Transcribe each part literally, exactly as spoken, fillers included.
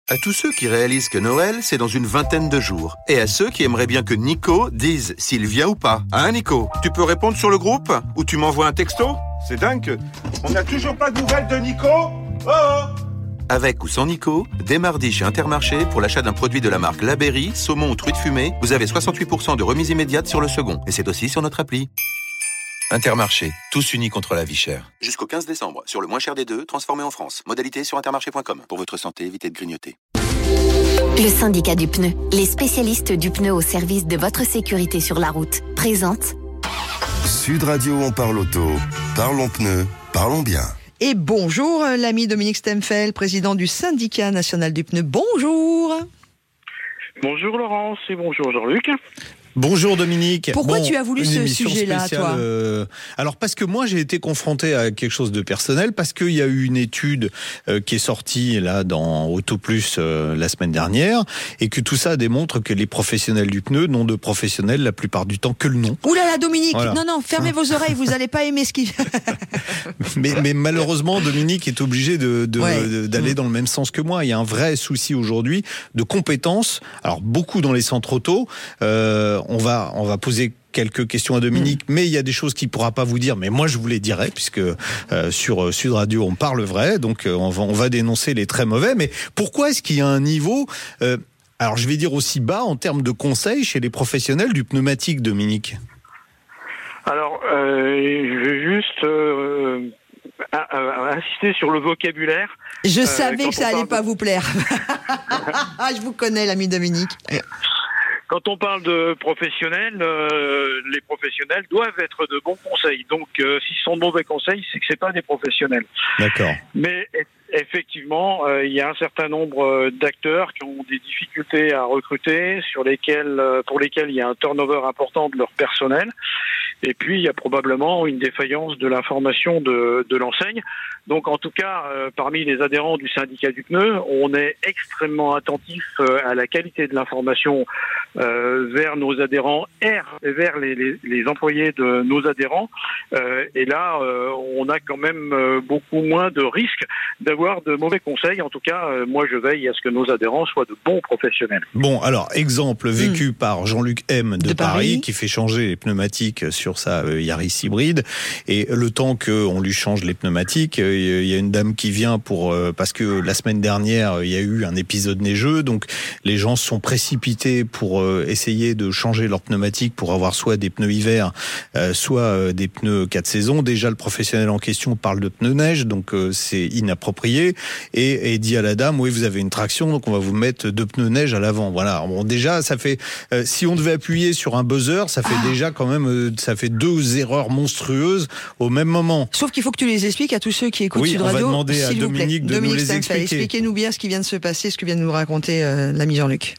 À tous ceux qui réalisent que Noël, c'est dans une vingtaine de jours. Et à ceux qui aimeraient bien que Nico dise s'il vient ou pas. Hein, Nico? Tu peux répondre sur le groupe? Ou tu m'envoies un texto? C'est dingue. On n'a toujours pas de nouvelles de Nico? Oh, oh. Avec ou sans Nico, dès mardi chez Intermarché, pour l'achat d'un produit de la marque La Berry, saumon ou truite fumée, vous avez soixante-huit pour cent de remise immédiate sur le second. Et c'est aussi sur notre appli. Intermarché, tous unis contre la vie chère. Jusqu'au quinze décembre, sur le moins cher des deux, transformé en France. Modalité sur intermarché point com. Pour votre santé, évitez de grignoter. Le syndicat du pneu, les spécialistes du pneu au service de votre sécurité sur la route, présente Sud Radio, on parle auto. Parlons pneus, parlons bien. Et bonjour l'ami Dominique Stemfel, président du syndicat national du pneu. Bonjour. Bonjour Laurence et bonjour Jean-Luc. Bonjour Dominique. Pourquoi bon, tu as voulu ce sujet-là, spéciale, toi euh, Alors parce que moi j'ai été confronté à quelque chose de personnel, parce qu'il y a eu une étude euh, qui est sortie là dans Auto Plus euh, la semaine dernière, et que tout ça démontre que les professionnels du pneu n'ont de professionnels la plupart du temps que le nom. Ouh là là Dominique, voilà. non non, fermez vos oreilles, vous n'allez pas aimer ce qu'il... mais, mais malheureusement Dominique est obligé de, de, ouais. de, d'aller dans le même sens que moi. Il y a un vrai souci aujourd'hui de compétences, alors beaucoup dans les centres auto. Euh, On va, on va poser quelques questions à Dominique, mmh. mais il y a des choses qu'il ne pourra pas vous dire, mais moi je vous les dirai, puisque euh, sur Sud Radio on parle vrai, donc euh, on, va, on va dénoncer les très mauvais. Mais pourquoi est-ce qu'il y a un niveau, euh, alors je vais dire aussi bas en termes de conseils chez les professionnels du pneumatique, Dominique? Alors, euh, je vais juste euh, euh, insister sur le vocabulaire. Je euh, savais que ça allait de... pas vous plaire. Je vous connais, l'ami Dominique. Quand on parle de professionnels, euh, les professionnels doivent être de bons conseils. Donc, euh, s'ils sont de mauvais conseils, c'est que c'est pas des professionnels. D'accord. Mais effectivement, euh, il y a un certain nombre d'acteurs qui ont des difficultés à recruter, sur lesquels, euh, pour lesquels il y a un turnover important de leur personnel. Et puis, il y a probablement une défaillance de l'information de, de l'enseigne. Donc, en tout cas, euh, parmi les adhérents du syndicat du pneu, on est extrêmement attentif euh, à la qualité de l'information euh, vers nos adhérents et vers les, les, les employés de nos adhérents. Euh, et là, euh, on a quand même euh, beaucoup moins de risques d'avoir de mauvais conseils. En tout cas, euh, moi, je veille à ce que nos adhérents soient de bons professionnels. Bon, alors, exemple vécu mmh. par Jean-Luc M de, de Paris, Paris, qui fait changer les pneumatiques sur sa euh, Yaris hybride. Et le temps qu'on lui change les pneumatiques, euh, il y a une dame qui vient pour euh, parce que la semaine dernière, il y a eu un épisode neigeux, donc les gens se sont précipités pour euh, essayer de changer leurs pneumatiques pour avoir soit des pneus hiver, euh, soit euh, des pneus quatre saisons. Déjà, le professionnel en question parle de pneus neige, donc euh, c'est inapproprié, et, et dit à la dame, oui, vous avez une traction, donc on va vous mettre deux pneus neige à l'avant. Voilà. Bon, déjà, ça fait, euh, si on devait appuyer sur un buzzer, ça fait ah. déjà quand même, euh, ça fait deux erreurs monstrueuses au même moment. Sauf qu'il faut que tu les expliques à tous ceux qui écoutent oui, Sud Radio. On va demander à Dominique de Dominique nous les Stemfel, expliquer. Expliquez-nous bien ce qui vient de se passer, ce que vient de nous raconter euh, l'ami Jean-Luc.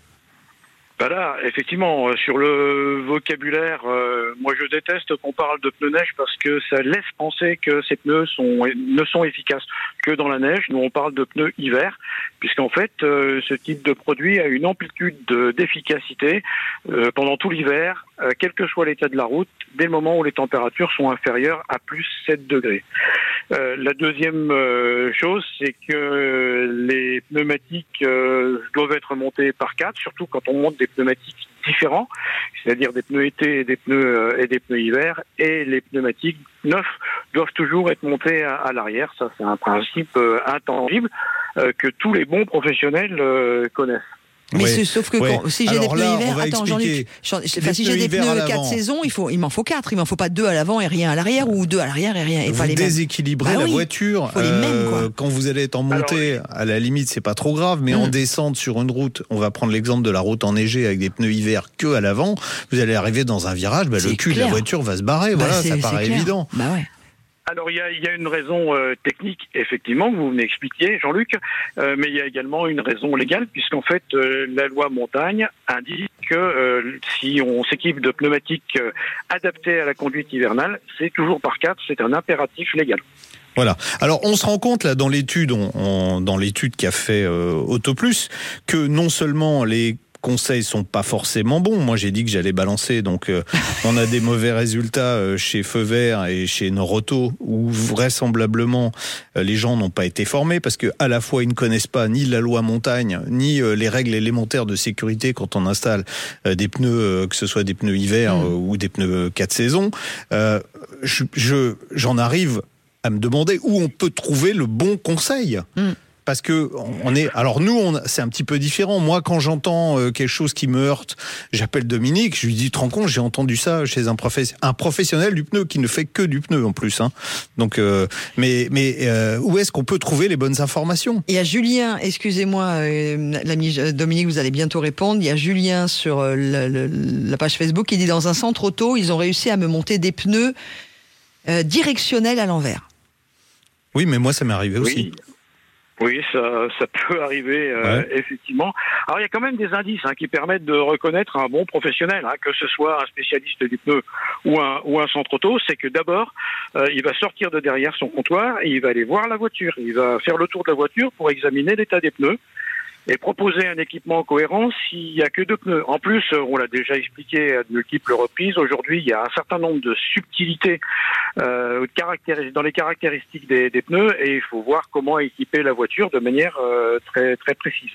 Bah là, effectivement, sur le vocabulaire, euh, moi je déteste qu'on parle de pneus neige parce que ça laisse penser que ces pneus sont, ne sont efficaces que dans la neige. Nous, on parle de pneus hiver, puisqu'en fait, euh, ce type de produit a une amplitude de, d'efficacité euh, pendant tout l'hiver, euh, quel que soit l'état de la route, dès le moment où les températures sont inférieures à plus sept degrés. Euh, la deuxième euh, chose, c'est que les pneumatiques euh, doivent être montés par quatre, surtout quand on monte des pneumatiques différents, c'est-à-dire des pneus été et des pneus euh, et des pneus hiver, et les pneumatiques neufs doivent toujours être montés à, à l'arrière. Ça, c'est un principe euh, intangible euh, que tous les bons professionnels euh, connaissent. Mais ouais. c'est, sauf que ouais. quand, si j'ai Alors des pneus là, hiver, attends Jean-Luc, enfin, si j'ai des pneus quatre saisons, il faut, il m'en faut quatre, il m'en faut pas deux à l'avant et rien à l'arrière, ou deux à l'arrière et rien, et vous pas les mêmes. Déséquilibrez bah la oui. voiture. Faut les euh, mêmes, quoi. Quand vous allez être en montée, Alors, à la limite, c'est pas trop grave, mais mmh. en descente sur une route, on va prendre l'exemple de la route enneigée avec des pneus hiver que à l'avant, vous allez arriver dans un virage, bah, le cul clair. de la voiture va se barrer, bah, voilà, ça paraît clair. évident. Bah ouais. Alors, il y a, il y a une raison euh, technique, effectivement, que vous venez expliquer, Jean-Luc, euh, mais il y a également une raison légale, puisqu'en fait, euh, la loi montagne indique que euh, si on s'équipe de pneumatiques euh, adaptés à la conduite hivernale, c'est toujours par quatre, c'est un impératif légal. Voilà. Alors on se rend compte là dans l'étude, on, on, dans l'étude qu'a fait euh, Auto Plus, que non seulement les conseils sont pas forcément bons. Moi, j'ai dit que j'allais balancer, donc euh, on a des mauvais résultats euh, chez Feu Vert et chez Noroto, où vraisemblablement euh, les gens n'ont pas été formés, parce que à la fois ils ne connaissent pas ni la loi montagne, ni euh, les règles élémentaires de sécurité quand on installe euh, des pneus, euh, que ce soit des pneus hiver mmh. euh, ou des pneus quatre saisons. Euh, je, je, j'en arrive à me demander où on peut trouver le bon conseil. Mmh. Parce que on est, alors nous, on, c'est un petit peu différent. Moi, quand j'entends quelque chose qui me heurte, j'appelle Dominique, je lui dis, te rends compte, j'ai entendu ça chez un, professe, un professionnel du pneu qui ne fait que du pneu en plus. Hein. Donc, euh, mais, mais euh, où est-ce qu'on peut trouver les bonnes informations ? Il y a Julien, excusez-moi, euh, l'ami Dominique, vous allez bientôt répondre. Il y a Julien sur euh, la, la, la page Facebook qui dit, dans un centre auto, ils ont réussi à me monter des pneus euh, directionnels à l'envers. Oui, mais moi, ça m'est arrivé oui. aussi. Oui, ça, ça peut arriver, euh, ouais. effectivement. Alors, il y a quand même des indices hein, qui permettent de reconnaître un bon professionnel, hein, que ce soit un spécialiste du pneu ou un, ou un centre auto. C'est que d'abord, euh, il va sortir de derrière son comptoir et il va aller voir la voiture. Il va faire le tour de la voiture pour examiner l'état des pneus et proposer un équipement cohérent s'il n'y a que deux pneus. En plus, on l'a déjà expliqué à de multiples reprises, aujourd'hui, il y a un certain nombre de subtilités euh, dans les caractéristiques des, des pneus et il faut voir comment équiper la voiture de manière euh, très, très précise.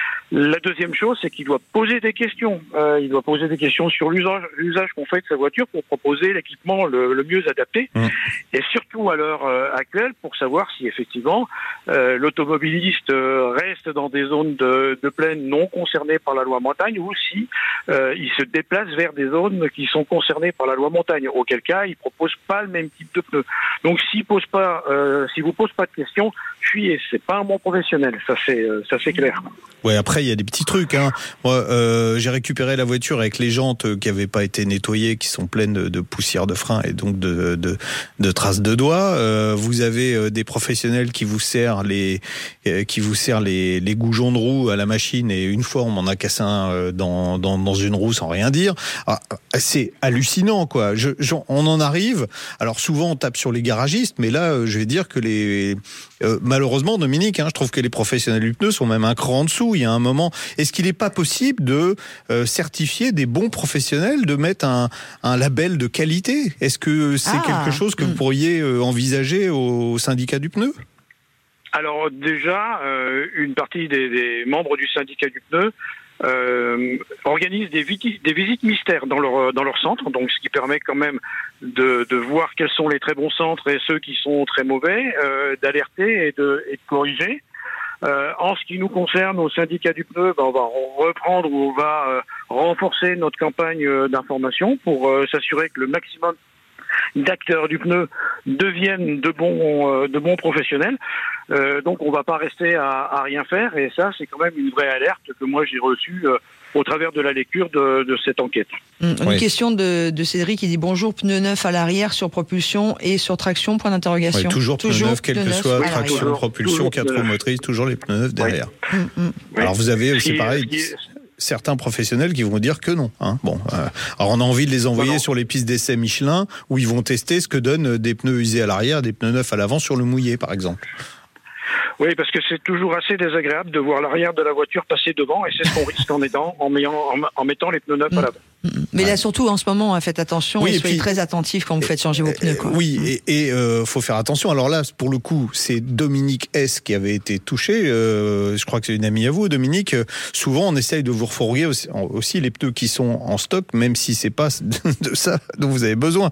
La deuxième chose, c'est qu'il doit poser des questions. Euh, il doit poser des questions sur l'usage, l'usage qu'on fait de sa voiture pour proposer l'équipement le, le mieux adapté. Mmh. Et surtout à l'heure euh, actuelle, pour savoir si effectivement euh, l'automobiliste euh, reste dans des zones de, de plaine non concernées par la loi montagne ou si euh, il se déplace vers des zones qui sont concernées par la loi montagne. Auquel cas, il propose pas le même type de pneu. Donc, s'il pose pas, euh, si vous pose pas de questions, fuyez. C'est pas un bon professionnel. Ça c'est, euh, ça c'est clair. Ouais, après il y a des petits trucs. Hein. Moi, euh, j'ai récupéré la voiture avec les jantes qui n'avaient pas été nettoyées, qui sont pleines de, de poussière de frein et donc de, de, de traces de doigts. Euh, vous avez des professionnels qui vous serrent les, euh, qui vous serrent les, les goujons de roue à la machine et une fois on m'en a cassé un dans, dans, dans une roue sans rien dire. Ah, c'est hallucinant, quoi. Je, je, on en arrive. Alors souvent on tape sur les garagistes, mais là je vais dire que les, euh, malheureusement Dominique, hein, je trouve que les professionnels du pneu sont même un cran en dessous. Il y a un moment, est-ce qu'il n'est pas possible de euh, certifier des bons professionnels, de mettre un, un label de qualité ? Est-ce que c'est ah, quelque chose que mmh. vous pourriez euh, envisager au syndicat du pneu ? Alors déjà, euh, une partie des, des membres du syndicat du pneu euh, organisent des, viti- des visites mystères dans leur, dans leur centre, donc ce qui permet quand même de, de voir quels sont les très bons centres et ceux qui sont très mauvais, euh, d'alerter et de, et de corriger. Euh, en ce qui nous concerne, au syndicat du pneu, ben on va reprendre ou on va euh, renforcer notre campagne euh, d'information pour euh, s'assurer que le maximum d'acteurs du pneu deviennent de bons, euh, de bons professionnels. Euh, donc on ne va pas rester à, à rien faire et ça c'est quand même une vraie alerte que moi j'ai reçue euh, au travers de la lecture de, de cette enquête. Une oui. question de, de Cédric qui dit bonjour, pneu neuf à l'arrière sur propulsion et sur traction, point d'interrogation. Oui, toujours, toujours pneu neuf, quelle que neuf, soit oui, traction, toujours, propulsion, quatre roues motrices, toujours les pneus neufs derrière. Oui. Mmh, mmh. Alors vous avez aussi pareil... certains professionnels qui vont dire que non. Hein. Bon, euh, alors on a envie de les envoyer non, non. sur les pistes d'essai Michelin où ils vont tester ce que donnent des pneus usés à l'arrière, des pneus neufs à l'avant sur le mouillé, par exemple. Oui, parce que c'est toujours assez désagréable de voir l'arrière de la voiture passer devant, et c'est ce qu'on risque en mettant, en, mettant, en mettant les pneus neufs à l'avant. Mais ouais. là, surtout en ce moment, hein, faites attention oui, et, et soyez puis, très attentifs quand vous faites changer vos pneus. Quoi. Oui, et il euh, faut faire attention. Alors là, pour le coup, c'est Dominique S qui avait été touché. Euh, je crois que c'est une amie à vous, Dominique. Souvent, on essaye de vous refourguer aussi, aussi les pneus qui sont en stock, même si c'est pas de ça dont vous avez besoin.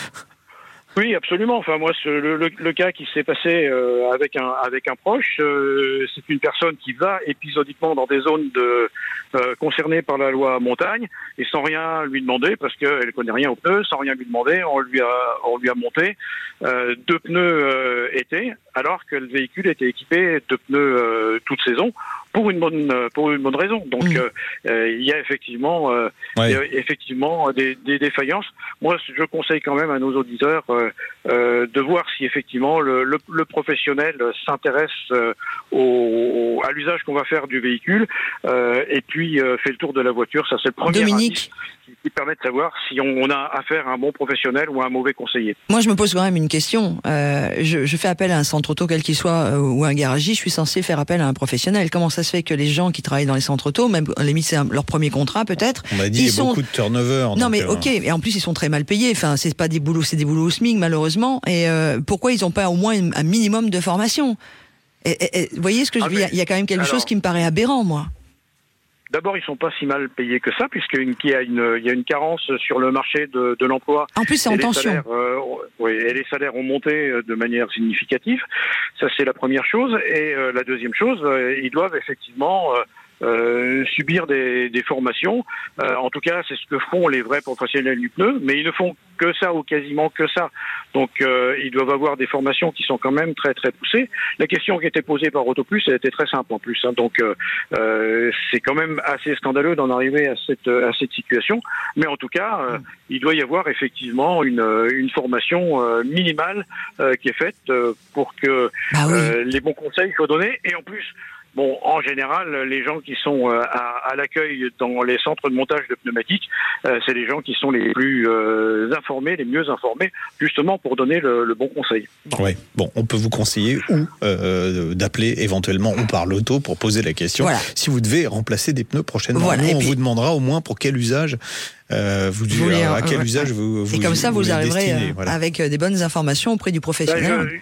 Oui, absolument. Enfin, moi, ce, le, le, le cas qui s'est passé euh, avec un avec un proche, euh, c'est une personne qui va épisodiquement dans des zones de euh, concernées par la loi montagne et sans rien lui demander, parce qu'elle connaît rien aux pneus, sans rien lui demander, on lui a on lui a monté euh, deux pneus euh, été, alors que le véhicule était équipé de pneus euh, toute saison. Pour une bonne pour une bonne raison. Donc mmh. euh, il y a effectivement euh, ouais. il y a effectivement des, des défaillances. Moi, je conseille quand même à nos auditeurs euh, euh, de voir si effectivement le, le, le professionnel s'intéresse euh, au, à l'usage qu'on va faire du véhicule euh, et puis euh, fait le tour de la voiture. Ça c'est le premier Dominique. indice. qui, qui permet de savoir si on, on a affaire à un bon professionnel ou à un mauvais conseiller. Moi, je me pose quand même une question. Euh, je, je fais appel à un centre auto, quel qu'il soit, euh, ou un garagiste, je suis censé faire appel à un professionnel. Comment ça se fait que les gens qui travaillent dans les centres auto, même à la limite c'est un, leur premier contrat peut-être, on m'a dit il y a sont... beaucoup de turnover. Non donc, mais euh... ok, et en plus ils sont très mal payés. Enfin, c'est pas des boulots, c'est des boulots au SMIC malheureusement. Et euh, pourquoi ils n'ont pas au moins un minimum de formation? et, et, et, Vous voyez ce que je veux dire? Il y a quand même quelque alors... chose qui me paraît aberrant, moi. D'abord, ils sont pas si mal payés que ça, puisqu'il y a une, il y a une carence sur le marché de, de l'emploi. En plus, c'est en tension. Salaires, euh, oui, et les salaires ont monté de manière significative. Ça, c'est la première chose. Et euh, la deuxième chose, euh, ils doivent effectivement euh, euh, subir des, des formations. Euh, en tout cas, c'est ce que font les vrais professionnels du pneu, mais ils ne font que ça ou quasiment que ça. Donc, euh, ils doivent avoir des formations qui sont quand même très très poussées. La question qui était posée par Autoplus, elle était très simple en plus. Hein. Donc, euh, euh, c'est quand même assez scandaleux d'en arriver à cette à cette situation. Mais en tout cas, euh, mmh. il doit y avoir effectivement une une formation euh, minimale euh, qui est faite euh, pour que bah oui. euh, les bons conseils soient donnés. Et en plus, bon, en général, les gens qui sont euh, à, à l'accueil dans les centres de montage de pneumatiques, euh, c'est les gens qui sont les plus euh, informés, les mieux informés, justement pour donner le, le bon conseil. Oui, bon, on peut vous conseiller ou euh, d'appeler éventuellement On Parle Auto pour poser la question voilà. si vous devez remplacer des pneus prochainement. Voilà. Nous, on puis... vous demandera au moins pour quel usage. Euh, vous, vous voulez, à quel euh, usage ouais. vous, vous et comme ça vous, vous arriverez euh, voilà. avec des bonnes informations auprès du professionnel. Ben, je...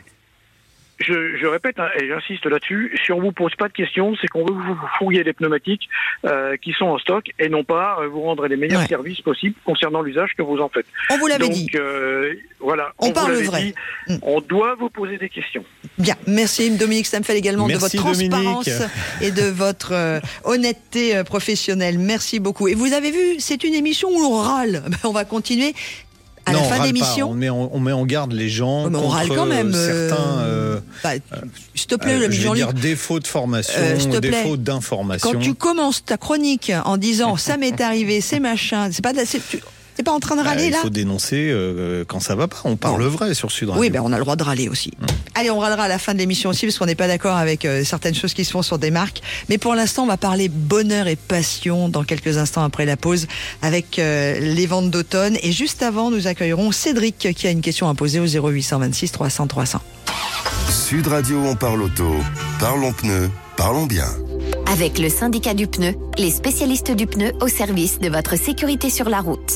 Je, je répète, hein, et j'insiste là-dessus, si on vous pose pas de questions, c'est qu'on veut vous fouiller les pneumatiques euh, qui sont en stock et non pas euh, vous rendre les meilleurs ouais. services possibles concernant l'usage que vous en faites. On vous l'avait Donc, dit. Euh, voilà, on, on parle vous vrai. Dit, mmh. On doit vous poser des questions. Bien, merci Dominique Stamfel également merci de votre transparence Dominique. et de votre euh, honnêteté euh, professionnelle. Merci beaucoup. Et vous avez vu, c'est une émission où on râle. Ben, on va continuer. À non, la fin d'émission, on met, en, on met en garde les gens oh, mais on contre râle quand même, certains euh, bah, s'il te plaît, euh, je vais dire défaut de formation, euh, défaut d'information. Quand tu commences ta chronique en disant ça m'est arrivé, c'est machin, c'est pas c'est, tu, t'es pas en train de râler euh, là. Il faut dénoncer euh, quand ça va pas. On parle bon. vrai sur Sud Radio. Oui, ben on a le droit de râler aussi. Mmh. Allez, on râlera à la fin de l'émission aussi parce qu'on n'est pas d'accord avec euh, certaines choses qui se font sur des marques. Mais pour l'instant, on va parler bonheur et passion dans quelques instants après la pause avec euh, les ventes d'automne. Et juste avant, nous accueillerons Cédric qui a une question à poser au zéro huit cent vingt-six trois cents trois cents. Sud Radio, on parle auto. Parlons pneus, parlons bien. Avec le syndicat du pneu, les spécialistes du pneu au service de votre sécurité sur la route.